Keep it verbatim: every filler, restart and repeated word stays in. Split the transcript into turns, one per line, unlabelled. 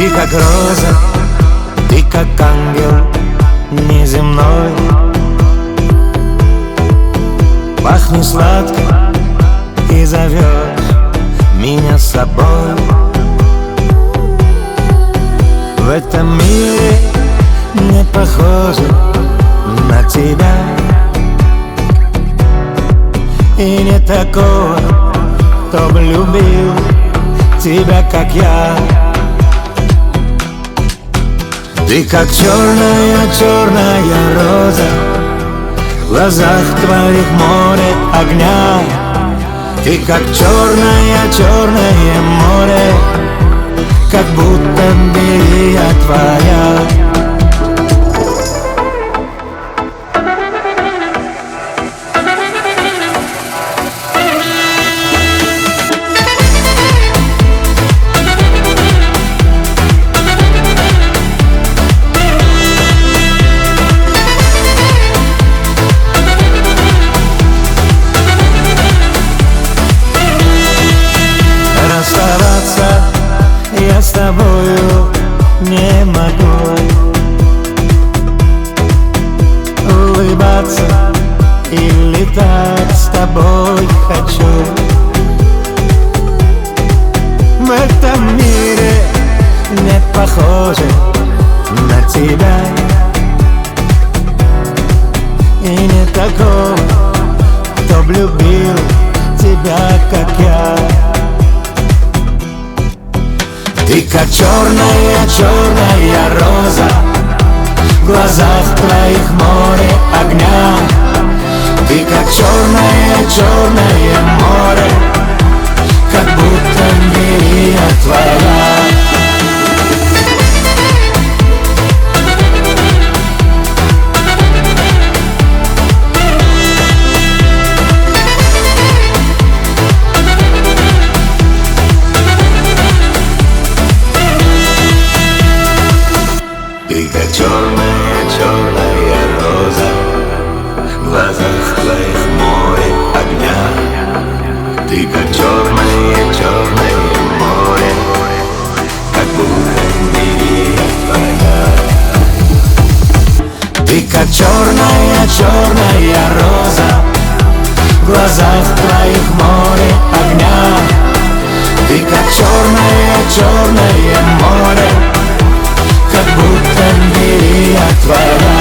Ты как роза, ты как ангел неземной. Пахнешь сладко и зовешь меня с собой. В этом мире не похоже на тебя, и не такого, кто бы любил тебя, как я. Ты как черная, черная роза, в глазах твоих море огня. Ты как черное, черное море, как будто берега твоя. Расставаться я с тобою не могу, улыбаться и летать с тобой хочу. В этом мире не похоже на тебя, и не такого, кто б любил тебя, как я. Ты как черная, черная роза, в глазах твоих море огня. Ты как черное, черное море, как будто берега твоя. Ты как черная, черная роза, в глазах твоих море огня. Ты как черное, черное море, как будто берега твоя. Ты как черная, черная роза, в глазах твоих море огня. Ты как черное, черное море, как будто берега твоя.